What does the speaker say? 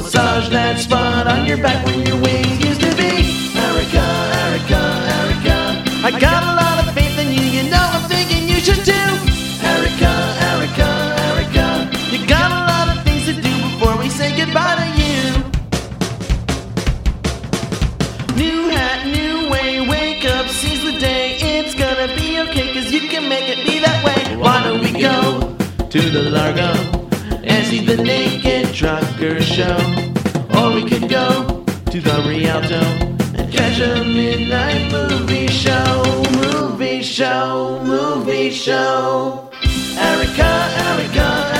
massage that spot on your back where your wings used to be. Erica, Erica, Erica, I got a lot of faith in you, you know I'm thinking you should too. Erica, Erica, Erica, you got a lot of things to do before we say goodbye to you. New hat, new way, wake up, seize the day. It's gonna be okay, cause you can make it be that way. Why don't we go to the Largo and see the Naked Trucker show? Or we could go to the Rialto and catch a midnight movie show. Movie show, movie show. Erica, Erica,